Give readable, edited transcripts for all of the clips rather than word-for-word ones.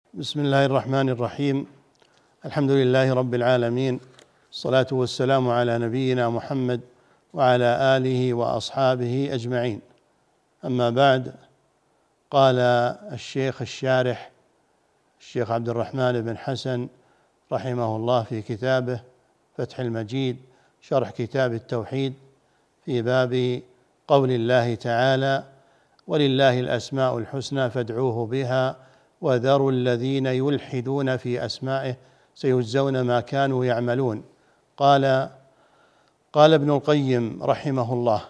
بسم الله الرحمن الرحيم. الحمد لله رب العالمين، الصلاة والسلام على نبينا محمد وعلى آله وأصحابه أجمعين. أما بعد، قال الشيخ الشارح الشيخ عبد الرحمن بن حسن رحمه الله في كتابه فتح المجيد شرح كتاب التوحيد في باب قول الله تعالى: ولله الأسماء الحسنى فادعوه بها وذروا الذين يلحدون في أسمائه سيجزون ما كانوا يعملون. قال ابن القيم رحمه الله: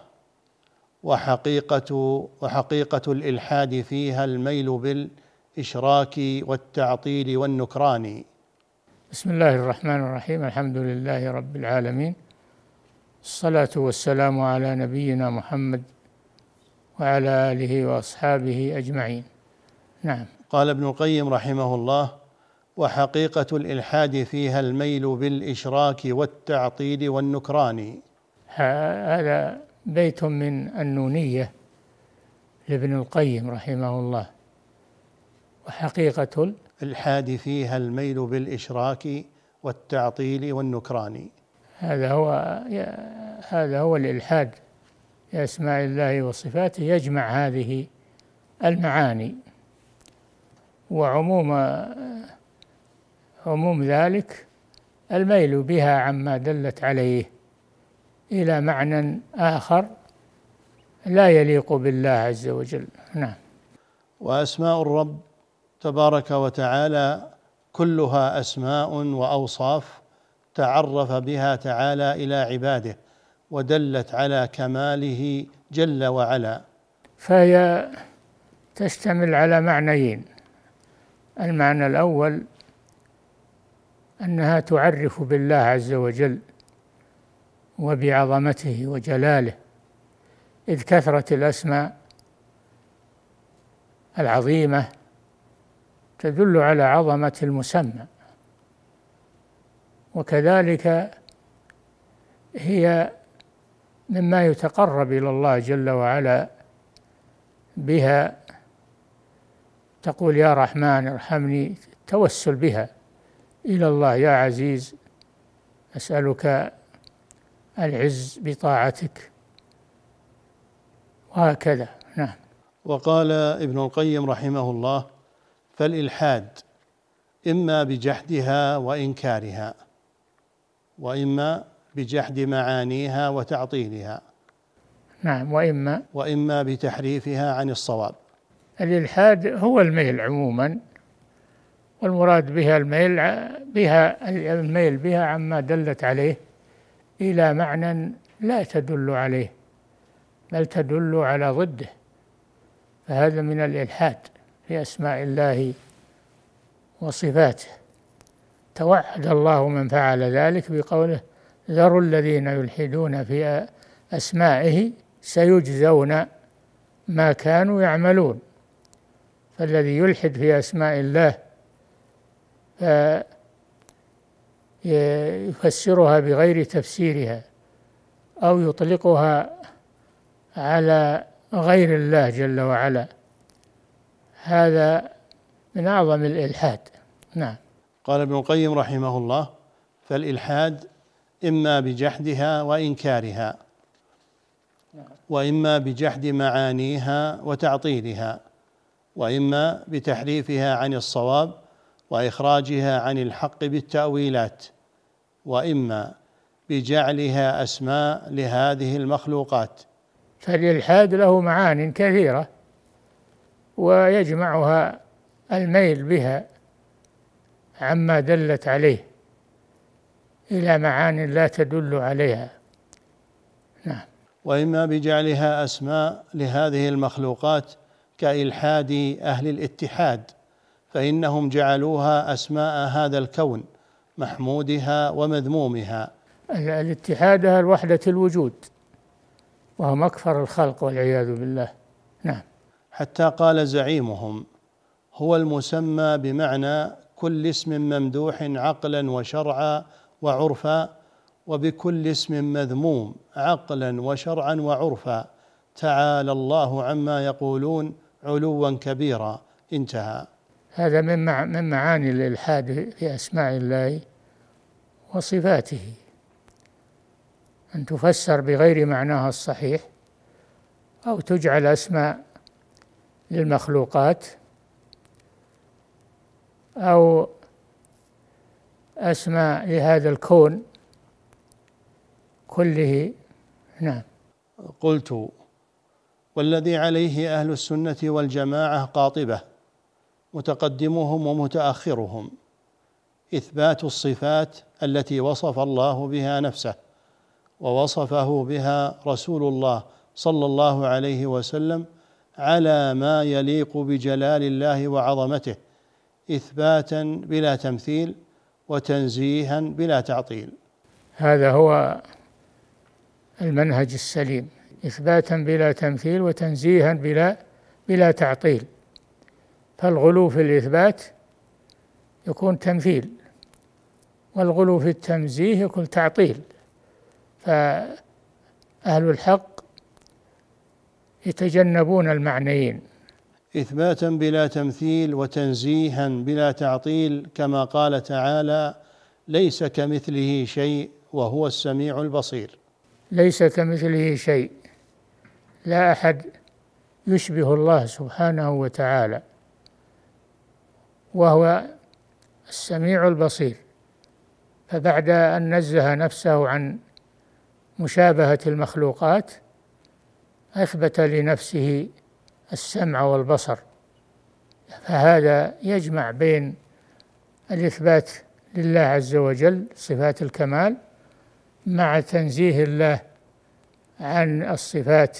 وحقيقة الإلحاد فيها الميل بالإشراك والتعطيل والنكران. بسم الله الرحمن الرحيم. الحمد لله رب العالمين، الصلاة والسلام على نبينا محمد وعلى آله وأصحابه أجمعين. نعم. قال ابن القيم رحمه الله: وحقيقة الإلحاد فيها الميل بالإشراك والتعطيل والنكران. هذا بيت من النونية لابن القيم رحمه الله. وحقيقة الإلحاد فيها الميل بالإشراك والتعطيل والنكران. هذا هو الإلحاد في أسماء الله وصفاته، يجمع هذه المعاني، وعموم ذلك الميل بها عما دلت عليه إلى معنى آخر لا يليق بالله عز وجل. نعم. وأسماء الرب تبارك وتعالى كلها أسماء وأوصاف تعرف بها تعالى إلى عباده ودلت على كماله جل وعلا، فهي تشتمل على معنيين. المعنى الأول أنها تعرف بالله عز وجل وبعظمته وجلاله، إذ كثرة الأسماء العظيمة تدل على عظمة المسمى، وكذلك هي مما يتقرب إلى الله جل وعلا بها. تقول يا رحمن ارحمني، توسل بها إلى الله. يا عزيز أسألك العز بطاعتك، وهكذا. نعم. وقال ابن القيم رحمه الله: فالإلحاد إما بجحدها وإنكارها، وإما بجحد معانيها وتعطيلها. نعم. وإما بتحريفها عن الصواب. الإلحاد هو الميل عموما، والمراد بها الميل بها عما دلت عليه إلى معنى لا تدل عليه، بل تدل على ضده، فهذا من الإلحاد في أسماء الله وصفاته. توعد الله من فعل ذلك بقوله: ذروا الذين يلحدون في أسمائه سيجزون ما كانوا يعملون. فالذي يلحد في أسماء الله يفسرها بغير تفسيرها أو يطلقها على غير الله جل وعلا، هذا من أعظم الإلحاد. نعم. قال ابن القيم رحمه الله: فالإلحاد إما بجحدها وإنكارها، وإما بجحد معانيها وتعطيلها، وإما بتحريفها عن الصواب وإخراجها عن الحق بالتأويلات، وإما بجعلها أسماء لهذه المخلوقات. فالإلحاد له معان كثيرة، ويجمعها الميل بها عما دلت عليه إلى معان لا تدل عليها. نعم. وإما بجعلها أسماء لهذه المخلوقات كإلحاد أهل الاتحاد، فإنهم جعلوها أسماء هذا الكون محمودها ومذمومها. الاتحاد الوحدة الوجود، وهو مكفر الخلق والعياذ بالله. نعم. حتى قال زعيمهم: هو المسمى بمعنى كل اسم ممدوح عقلا وشرعا وعرفا، وبكل اسم مذموم عقلا وشرعا وعرفا، تعالى الله عما يقولون علوا كبيرا. انتهى. هذا من معاني الإلحاد في أسماء الله وصفاته، أن تفسر بغير معناها الصحيح، أو تجعل أسماء للمخلوقات أو أسماء لهذا الكون كله. نعم. قلت: والذي عليه أهل السنة والجماعة قاطبة متقدمهم ومتأخرهم إثبات الصفات التي وصف الله بها نفسه ووصفه بها رسول الله صلى الله عليه وسلم على ما يليق بجلال الله وعظمته، إثباتا بلا تمثيل وتنزيها بلا تعطيل. هذا هو المنهج السليم، إثباتا بلا تمثيل وتنزيها بلا تعطيل. فالغلو في الإثبات يكون تمثيل، والغلو في التنزيه يكون تعطيل. فأهل الحق يتجنبون المعنيين، إثباتا بلا تمثيل وتنزيها بلا تعطيل، كما قال تعالى: ليس كمثله شيء وهو السميع البصير. ليس كمثله شيء، لا أحد يشبه الله سبحانه وتعالى، وهو السميع البصير. فبعد أن نزه نفسه عن مشابهة المخلوقات أثبت لنفسه السمع والبصر، فهذا يجمع بين الإثبات لله عز وجل صفات الكمال مع تنزيه الله عن الصفات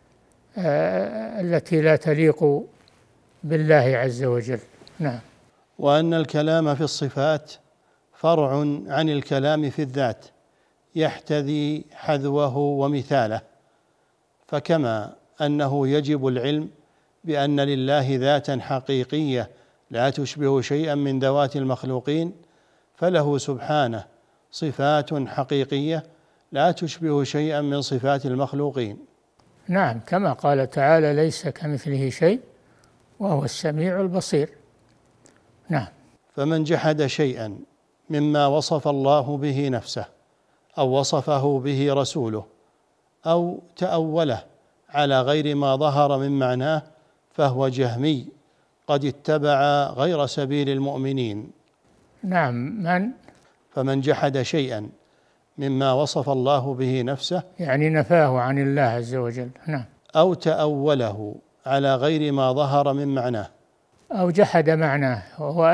التي لا تليق بالله عز وجل. نعم. وأن الكلام في الصفات فرع عن الكلام في الذات يحتذي حذوه ومثاله، فكما أنه يجب العلم بأن لله ذاتا حقيقية لا تشبه شيئا من ذوات المخلوقين، فله سبحانه صفات حقيقية لا تشبه شيئا من صفات المخلوقين. نعم، كما قال تعالى: ليس كمثله شيء وهو السميع البصير. نعم. فمن جحد شيئا مما وصف الله به نفسه أو وصفه به رسوله أو تأوله على غير ما ظهر من معناه فهو جهمي قد اتبع غير سبيل المؤمنين. نعم. فمن جحد شيئا مما وصف الله به نفسه، يعني نفاه عن الله عز وجل. نعم. أو تأوله على غير ما ظهر من معناه، أو جحد معناه، وهو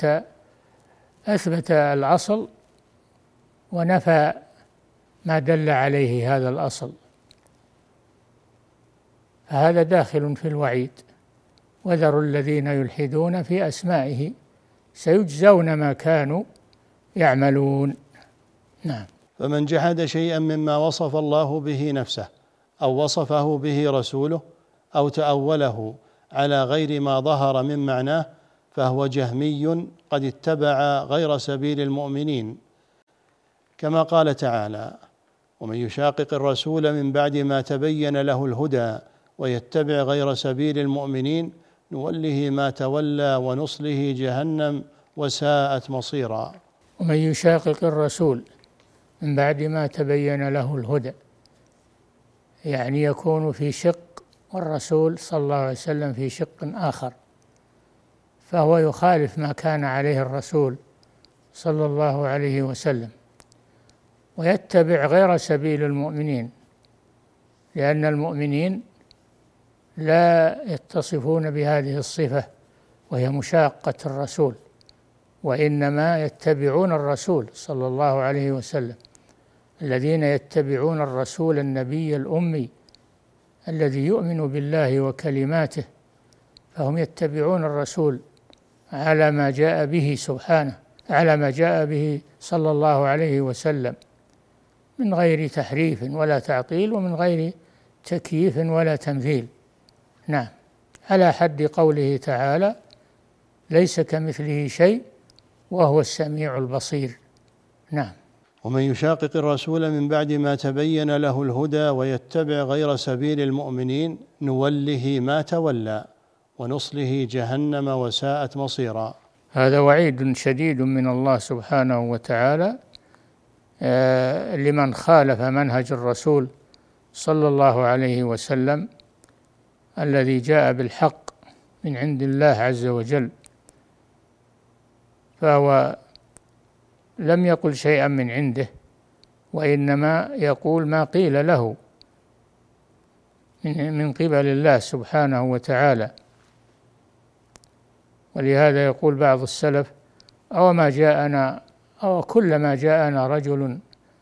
أثبت الأصل ونفى ما دل عليه هذا الأصل، فهذا داخل في الوعيد. وذروا الذين يلحدون في أسمائه سيجزون ما كانوا يعملون. نعم. فمن جحد شيئا مما وصف الله به نفسه أو وصفه به رسوله أو تأوله على غير ما ظهر من معناه فهو جهمي قد اتبع غير سبيل المؤمنين، كما قال تعالى: ومن يشاقق الرسول من بعد ما تبين له الهدى ويتبع غير سبيل المؤمنين نوله ما تولى ونصله جهنم وساءت مصيرا. ومن يشاقق الرسول من بعد ما تبين له الهدى، يعني يكون في شق والرسول صلى الله عليه وسلم في شق آخر، فهو يخالف ما كان عليه الرسول صلى الله عليه وسلم ويتبع غير سبيل المؤمنين، لأن المؤمنين لا يتصفون بهذه الصفة وهي مشاقة الرسول، وإنما يتبعون الرسول صلى الله عليه وسلم. الذين يتبعون الرسول النبي الأمي الذي يؤمن بالله وكلماته، فهم يتبعون الرسول على ما جاء به سبحانه، على ما جاء به صلى الله عليه وسلم، من غير تحريف ولا تعطيل ومن غير تكييف ولا تمثيل. نعم، على حد قوله تعالى: ليس كمثله شيء وهو السميع البصير. نعم. ومن يشاقق الرسول من بعد ما تبين له الهدى ويتبع غير سبيل المؤمنين نوله ما تولى ونصله جهنم وساءت مصيرا. هذا وعيد شديد من الله سبحانه وتعالى لمن خالف منهج الرسول صلى الله عليه وسلم الذي جاء بالحق من عند الله عز وجل، فهو لم يقل شيئا من عنده، وإنما يقول ما قيل له من قبل الله سبحانه وتعالى. ولهذا يقول بعض السلف: أو كلما جاءنا رجل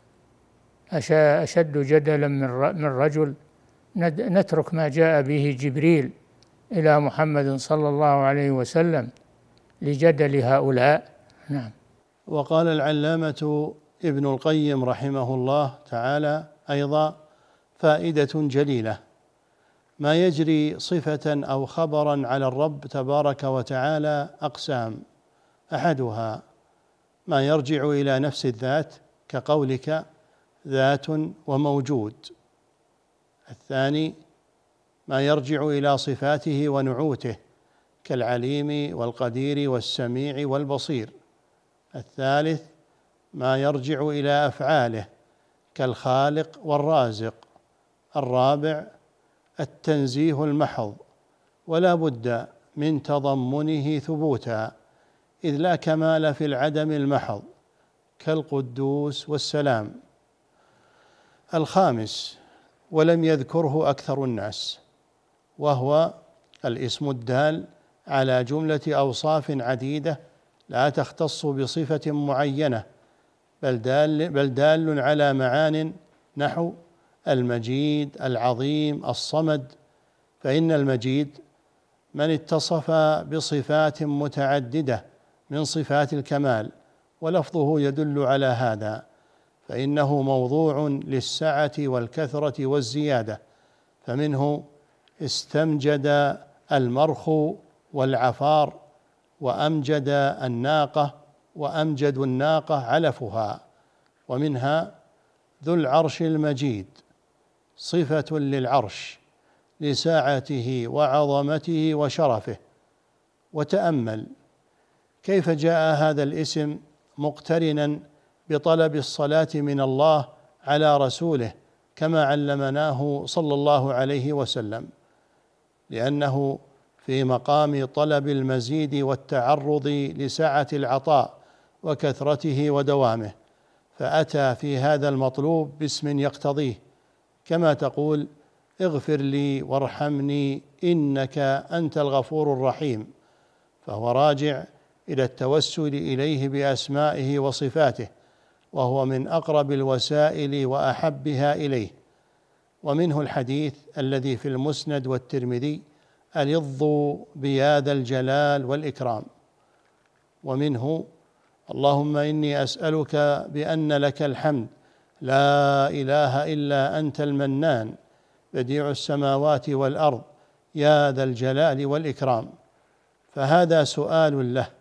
أشد جدلا من رجل نترك ما جاء به جبريل إلى محمد صلى الله عليه وسلم لجدل هؤلاء. نعم. وقال العلامة ابن القيم رحمه الله تعالى أيضا فائدة جليلة: ما يجري صفة أو خبرا على الرب تبارك وتعالى أقسام: أحدها ما يرجع إلى نفس الذات كقولك ذات وموجود. الثاني ما يرجع إلى صفاته ونعوته كالعليم والقدير والسميع والبصير. الثالث ما يرجع إلى أفعاله كالخالق والرازق. الرابع التنزيه المحض، ولا بد من تضمنه ثبوتا، إذ لا كمال في العدم المحض كالقدوس والسلام. الخامس ولم يذكره أكثر الناس، وهو الاسم الدال على جملة أوصاف عديدة لا تختص بصفة معينة، بل دال على معان نحو المجيد، العظيم، الصمد. فإن المجيد من اتصف بصفات متعددة من صفات الكمال، ولفظه يدل على هذا، فإنه موضوع للسعة والكثرة والزيادة. فمنه استمجد المرخ والعفار، وأمجد الناقة، وأمجد الناقة علفها. ومنها ذو العرش المجيد، صفة للعرش لساعته وعظمته وشرفه. وتأمل كيف جاء هذا الاسم مقترنا بطلب الصلاة من الله على رسوله كما علمناه صلى الله عليه وسلم، لأنه في مقام طلب المزيد والتعرض لسعة العطاء وكثرته ودوامه، فأتى في هذا المطلوب باسم يقتضيه، كما تقول: اغفر لي وارحمني إنك أنت الغفور الرحيم. فهو راجع إلى التوسل إليه بأسمائه وصفاته، وهو من أقرب الوسائل وأحبها إليه. ومنه الحديث الذي في المسند والترمذي: ألظوا بيا ذا الجلال والإكرام. ومنه: اللهم إني أسألك بأن لك الحمد لا إله إلا أنت المنان بديع السماوات والأرض يا ذا الجلال والإكرام. فهذا سؤال له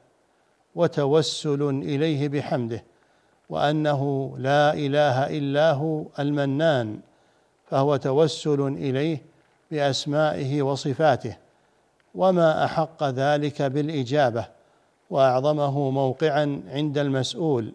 وتوسل إليه بحمده، وأنه لا إله إلا هو المنان، فهو توسل إليه بأسمائه وصفاته. وما أحق ذلك بالإجابة وأعظمه موقعا عند المسؤول.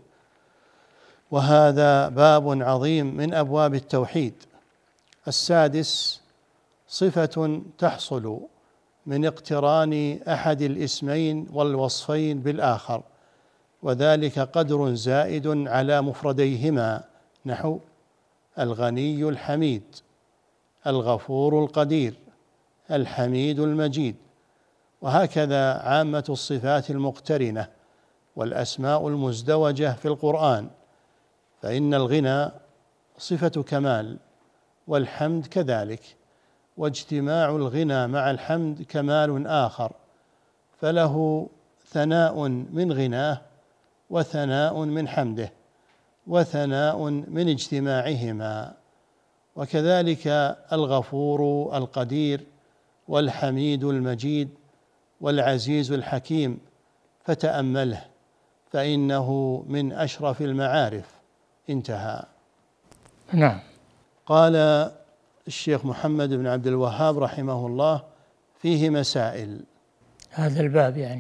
وهذا باب عظيم من أبواب التوحيد. السادس صفة تحصل من اقتران أحد الاسمين والوصفين بالآخر، وذلك قدر زائد على مفرديهما، نحو الغني الحميد، الغفور القدير، الحميد المجيد. وهكذا عامة الصفات المقترنة والأسماء المزدوجة في القرآن، فإن الغنى صفة كمال، والحمد كذلك، واجتماع الغنى مع الحمد كمال آخر، فله ثناء من غناه وثناء من حمده وثناء من اجتماعهما. وكذلك الغفور القدير والحميد المجيد والعزيز الحكيم، فتأمله فإنه من أشرف المعارف. انتهى. نعم. قال الشيخ محمد بن عبد الوهاب رحمه الله فيه مسائل. هذا الباب يعني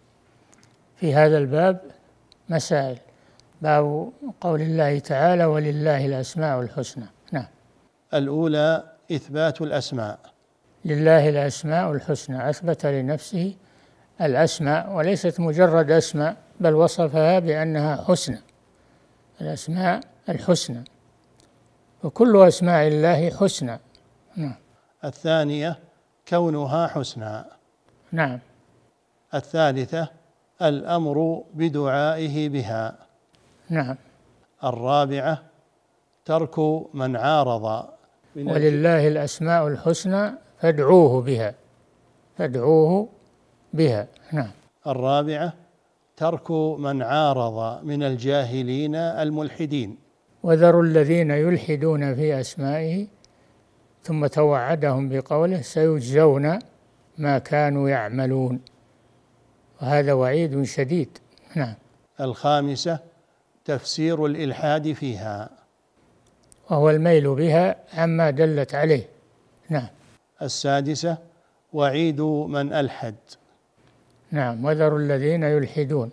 في هذا الباب مسائل. باب قول الله تعالى ولله الأسماء الحسنى. نعم. الأولى إثبات الأسماء. لله الأسماء الحسنى، أثبت لنفسه الأسماء وليست مجرد أسماء، بل وصفها بأنها حسنى، الأسماء الحسنى، وكل أسماء الله حسنى. نعم. الثانية كونها حسنى. نعم. الثالثة الأمر بدعائه بها. نعم. الرابعة ترك من عارض. ولله الأسماء الحسنى فادعوه بها، فادعوه بها. نعم. الرابعة ترك من عارض من الجاهلين الملحدين. وذروا الذين يلحدون في أسمائه، ثم توعدهم بقوله سيجزون ما كانوا يعملون، وهذا وعيد شديد. نعم. الخامسة تفسير الإلحاد فيها، وهو الميل بها عما دلت عليه. نعم. السادسة وعيد من ألحد. نعم. وذروا الذين يلحدون،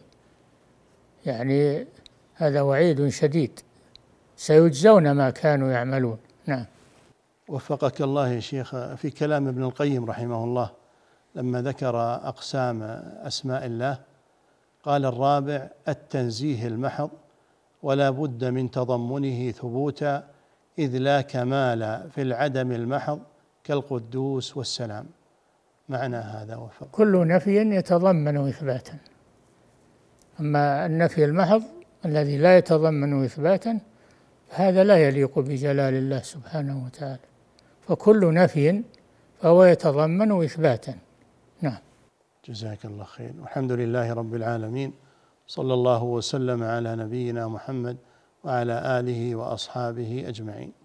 يعني هذا وعيد شديد، سيجزون ما كانوا يعملون. نعم. وفقك الله يا شيخ، في كلام ابن القيم رحمه الله لما ذكر أقسام أسماء الله قال الرابع التنزيه المحض، ولا بد من تضمنه ثبوتا، إذ لا كمال في العدم المحض كالقدوس والسلام. معنى هذا وفق. كل نفي يتضمن إثباتا، أما النفي المحض الذي لا يتضمن إثباتا هذا لا يليق بجلال الله سبحانه وتعالى، فكل نفي فهو يتضمن إثباتا. نعم. جزاك الله خير، والحمد لله رب العالمين، صلى الله وسلم على نبينا محمد وعلى آله وأصحابه أجمعين.